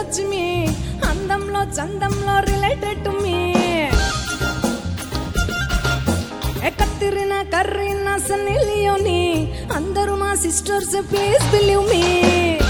touch మీ అందంలో చందంలో రిలేటెడ్ టు మీ కత్తిరిన కర్రీన సన్నీ లియోని అందరూ మా సిస్టర్స్ ప్లీజ్ బిలీవ్ మీ